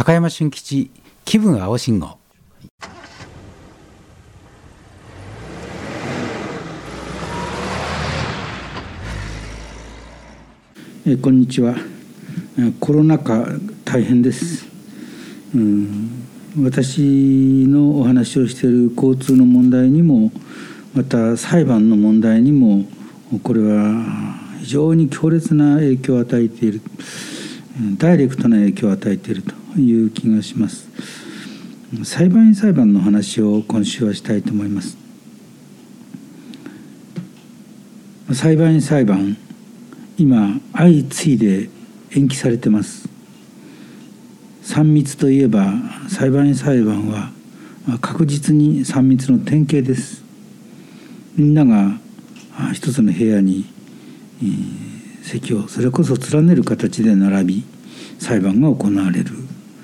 高山俊吉気分青信号。 こんにちは。コロナ禍大変です。私のお話をしている交通の問題にも、また裁判の問題にも、これは非常に強烈な影響を与えている、ダイレクトな影響を与えているという気がします。裁判員裁判の話を今週はしたいと思います。裁判員裁判、今相次いで延期されてます。3密といえば裁判員裁判は確実に3密の典型です。みんなが一つの部屋に席をそれこそ連ねる形で並び裁判が行われる。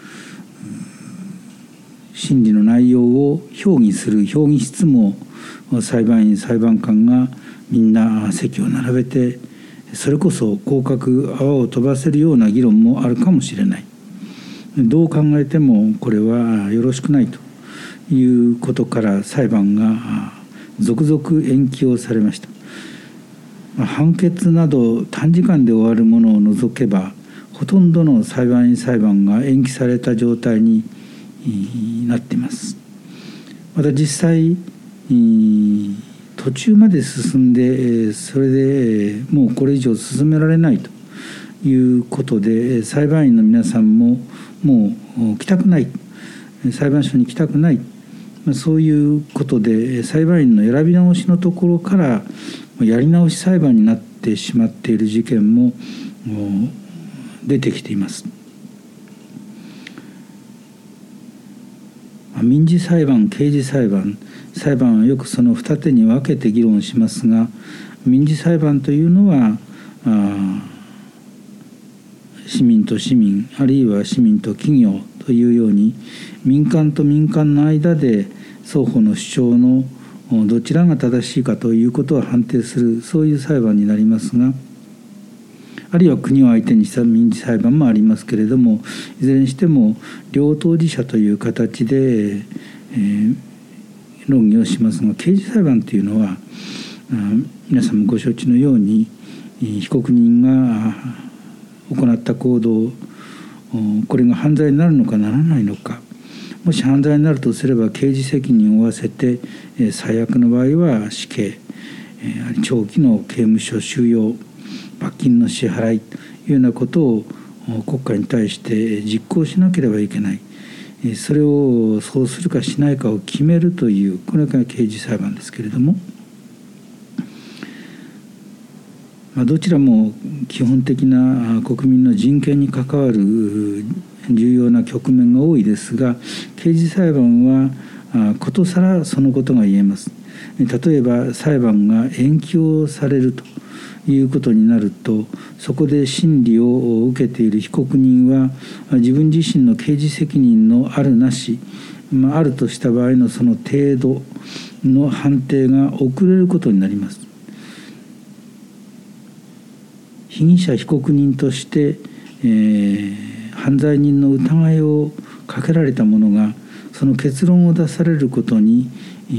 審理の内容を評議する評議室も裁判員裁判官がみんな席を並べて、それこそ広角泡を飛ばせるような議論もあるかもしれない。どう考えてもこれはよろしくないということから裁判が続々延期をされました。判決など短時間で終わるものを除けば、ほとんどの裁判員裁判が延期された状態になっています。また実際途中まで進んで、それでもうこれ以上進められないということで、裁判員の皆さんももう来たくない、裁判所に来たくない、そういうことで裁判員の選び直しのところからやり直し裁判になってしまっている事件も出てきています。民事裁判、刑事裁判はよくその二手に分けて議論しますが、民事裁判というのは市民と市民、あるいは市民と企業というように、民間と民間の間で双方の主張のどちらが正しいかということを判定する、そういう裁判になりますが、あるいは国を相手にした民事裁判もありますけれども、いずれにしても両当事者という形で、論議をしますが、刑事裁判というのは皆さんもご承知のように、被告人が行った行動、これが犯罪になるのかならないのか、もし犯罪になるとすれば刑事責任を負わせて、最悪の場合は死刑、長期の刑務所収容、罰金の支払いというようなことを国家に対して実行しなければいけない。それをそうするかしないかを決めるという、これが刑事裁判ですけれども、どちらも基本的な国民の人権に関わる重要な局面が多いですが、刑事裁判はことさらそのことが言えます。例えば裁判が延期をされるということになると、そこで審理を受けている被告人は自分自身の刑事責任のあるなし、あるとした場合のその程度の判定が遅れることになります。被疑者被告人として、犯罪人の疑いをかけられた者がその結論を出されることに、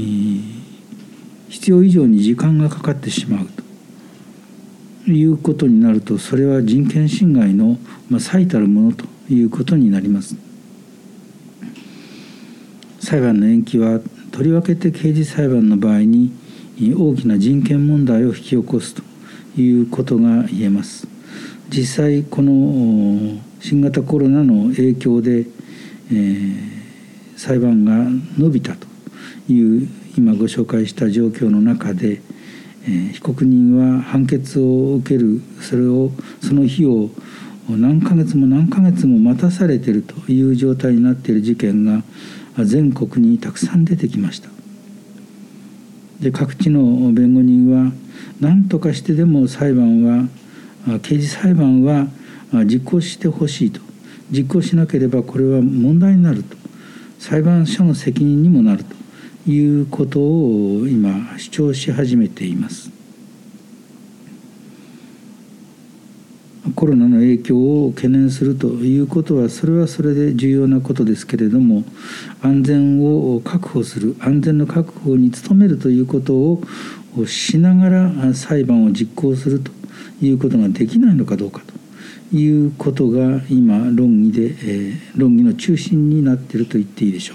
必要以上に時間がかかってしまうということになると、それは人権侵害の最たるものということになります。裁判の延期はとりわけて刑事裁判の場合に大きな人権問題を引き起こすということが言えます。実際この新型コロナの影響で、裁判が伸びたという今ご紹介した状況の中で、被告人は判決を受ける、その日を何ヶ月も何ヶ月も待たされているという状態になっている事件が全国にたくさん出てきました。で、各地の弁護人は何とかしてでも刑事裁判は実行してほしいと、実行しなければこれは問題になると、裁判所の責任にもなるということを今主張し始めています。 コロナの影響を懸念するということはそれはそれで重要なことですけれども、安全を確保する、安全の確保に努めるということをしながら裁判を実行するということができないのかどうかということが今論議の中心になっていると言っていいでしょ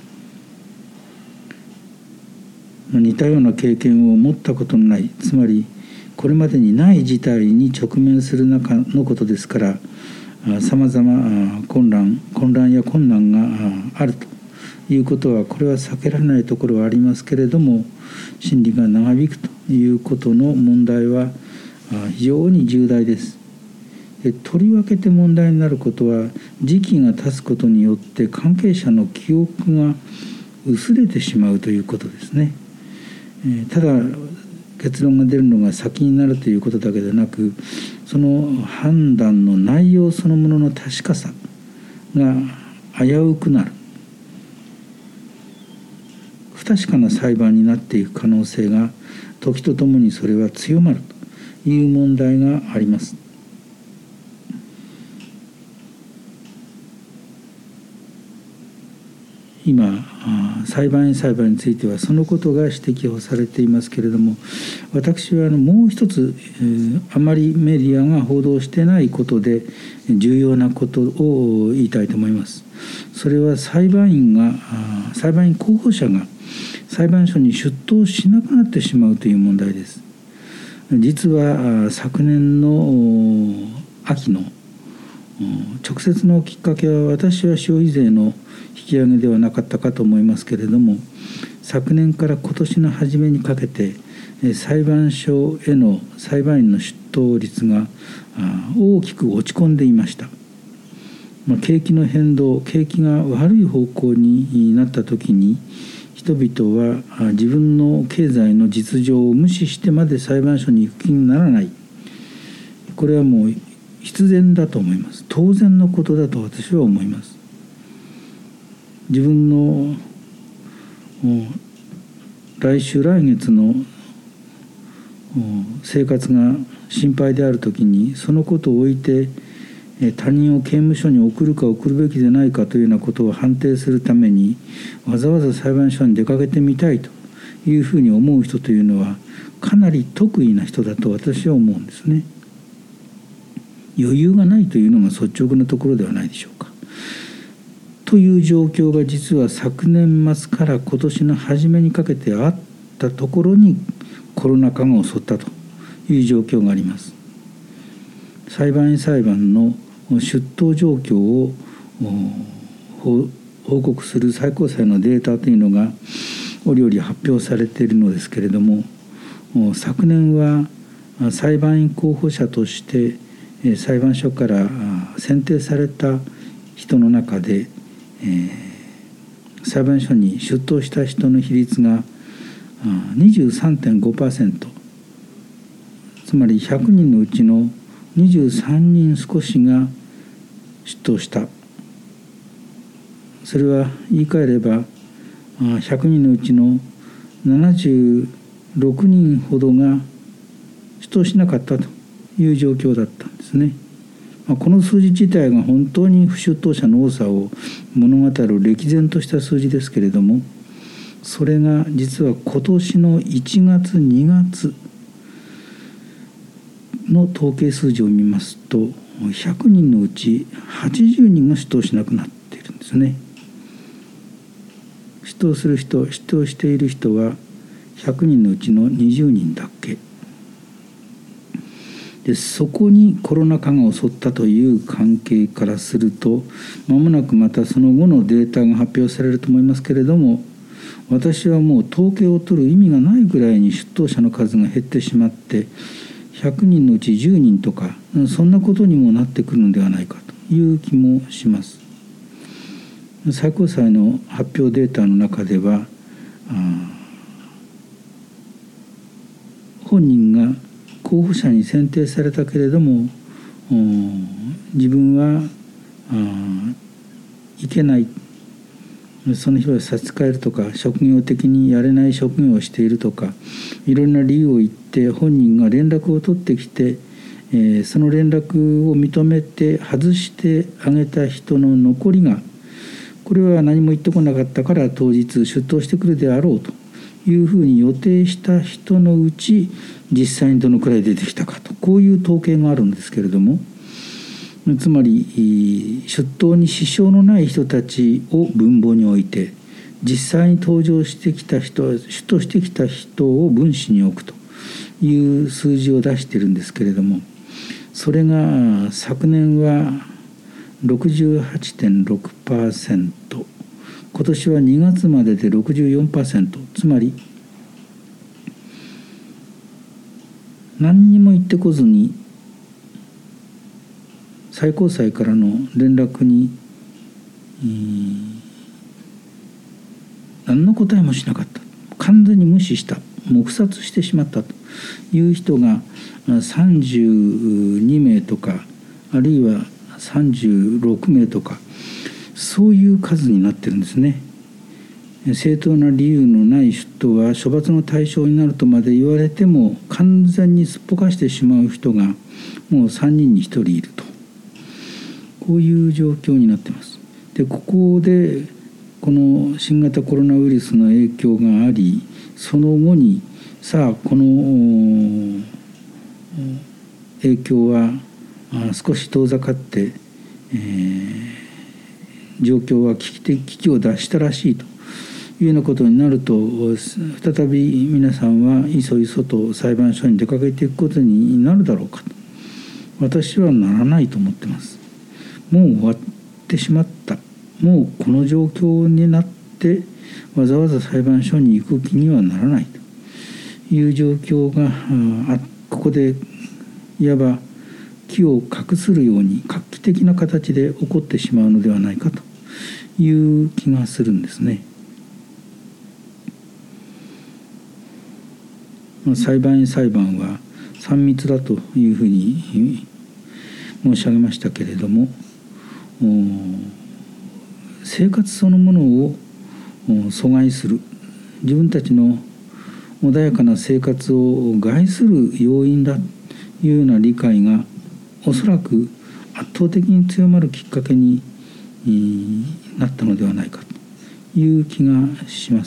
う。似たような経験を持ったことのない、つまりこれまでにない事態に直面する中のことですから、さまざま混乱や困難があるということは、これは避けられないところはありますけれども、審理が長引くということの問題は非常に重大です。とりわけて問題になることは、時期が経つことによって関係者の記憶が薄れてしまうということですね。ただ結論が出るのが先になるということだけでなく、その判断の内容そのものの確かさが危うくなる、不確かな裁判になっていく可能性が時とともにそれは強まるという問題があります。今裁判員についてはそのことが指摘をされていますけれども、私はもう一つ、あまりメディアが報道してないことで重要なことを言いたいと思います。それは裁判員候補者が裁判所に出頭しなくなってしまうという問題です。実は昨年の秋の直接のきっかけは、私は消費税の引き上げではなかったかと思いますけれども、昨年から今年の初めにかけて裁判所への裁判員の出頭率が大きく落ち込んでいました。景気の変動、景気が悪い方向になった時に、人々は自分の経済の実情を無視してまで裁判所に行く気にならない。これはもう必然だと思います。当然のことだと私は思います。自分の来週来月の生活が心配であるときに、そのことを置いて他人を刑務所に送るか送るべきでないかというようなことを判定するためにわざわざ裁判所に出かけてみたいというふうに思う人というのは、かなり得意な人だと私は思うんですね。余裕がないというのが率直なところではないでしょうか。という状況が実は昨年末から今年の初めにかけてあったところにコロナ禍が襲ったという状況があります。裁判員裁判の出頭状況を報告する最高裁のデータというのが折々発表されているのですけれども、昨年は裁判員候補者として裁判所から選定された人の中で、裁判所に出頭した人の比率が 23.5%、 つまり100人のうちの23人少しが出頭した。それは言い換えれば100人のうちの76人ほどが出頭しなかったという状況だったんですね。この数字自体が本当に不出頭者の多さを物語る歴然とした数字ですけれども、それが実は今年の1月2月の統計数字を見ますと、100人のうち80人が出頭しなくなっているんですね。出頭している人は100人のうちの20人だけで、そこにコロナ禍が襲ったという関係からすると、間もなくまたその後のデータが発表されると思いますけれども、私はもう統計を取る意味がないぐらいに出頭者の数が減ってしまって、100人のうち10人とかそんなことにもなってくるのではないかという気もします。最高裁の発表データの中では、本人が候補者に選定されたけれども自分はいけない、その日は差し支えるとか、職業的にやれない職業をしているとか、いろんな理由を言って本人が連絡を取ってきて、 その連絡を認めて外してあげた人の残りが、これは何も言ってこなかったから当日出頭してくるであろうというふうに予定した人のうち、実際にどのくらい出てきたかと、こういう統計があるんですけれども、つまり出頭に支障のない人たちを分母に置いて、実際に登場してきた人、出頭してきた人を分子に置くという数字を出しているんですけれども、それが昨年は 68.6%、 今年は2月までで 64%、 つまり何にも言ってこずに最高裁からの連絡に何の答えもしなかった、完全に無視した、黙殺してしまったという人が32名とか、あるいは36名とか、そういう数になってるんですね。正当な理由のない出頭は処罰の対象になるとまで言われても、完全にすっぽかしてしまう人がもう3人に1人いると、こういう状況になっています。で、ここでこの新型コロナウイルスの影響があり、その後にさあこの影響は少し遠ざかって、状況は危機を脱したらしいというようなことになると、再び皆さんはいそいそと裁判所に出かけていくことになるだろうかと、私はならないと思ってます。もう終わってしまった、もうこの状況になってわざわざ裁判所に行く気にはならないという状況がここでいわば気を隠するように画期的な形で起こってしまうのではないかという気がするんですね。裁判員裁判は3密だというふうに申し上げましたけれども、生活そのものを阻害する、自分たちの穏やかな生活を害する要因だというような理解がおそらく圧倒的に強まるきっかけになったのではないかという気がします。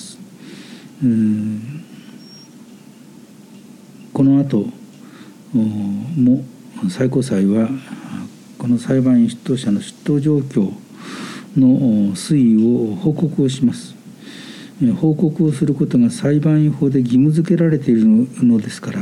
この後も最高裁はこの裁判員出頭者の出頭状況の推移を報告をします。報告をすることが裁判員法で義務付けられているものですから、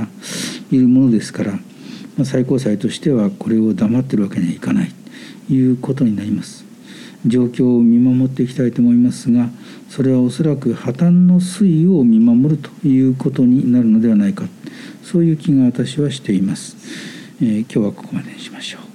最高裁としてはこれを黙っているわけにはいかないということになります。状況を見守っていきたいと思いますが、それはおそらく破綻の推移を見守るということになるのではないか、そういう気が私はしています。今日はここまでにしましょう。